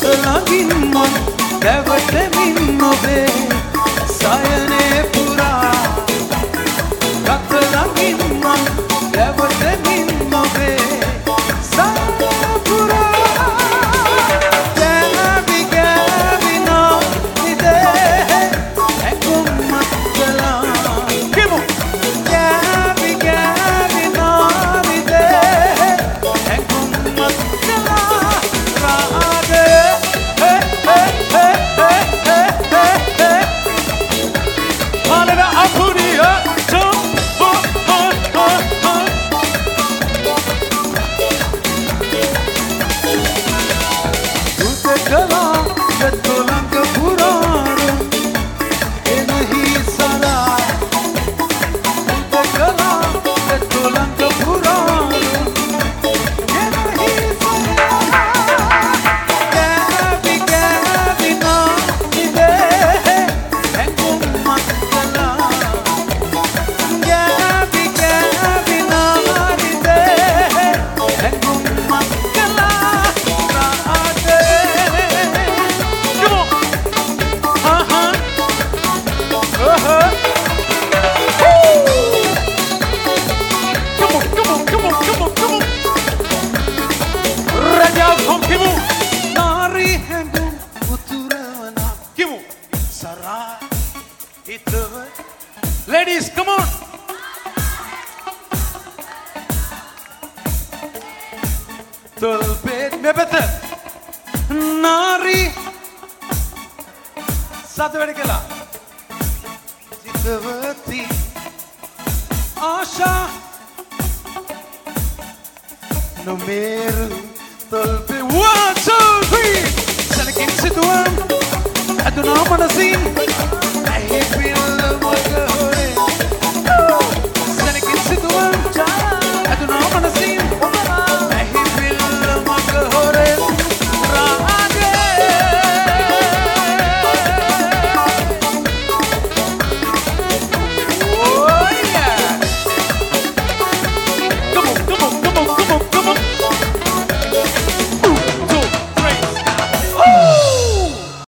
ළඟින්ම දැවටමින් ඔබේ සයනේ පුරා ගත ළඟින්ම දැවටමින් ඔබේ සයනේ පුරා ගෑවි ගෑවි නොනිදේ ඇකුම්මත් කළා කිමු ගෑවි ගෑවි නොනිදේ ඇකුම්මත් කළා රාගය Malera apuriya chum Utekala yatolang purana ye nahi sara Utekala yatolang purana ye nahi sara Gabi gabi no ide engummat kala Gabi gabi no ide engummat kala raate Come on Raja from Kimu Nari hendu uturana Kimu Sara itawa Ladies come on Tulpet mebeta Nari Satu wedi kala Sitavati Asha Numeru Tulpe 1, 2, 3 Salakin situan Aduna manasin I feel the water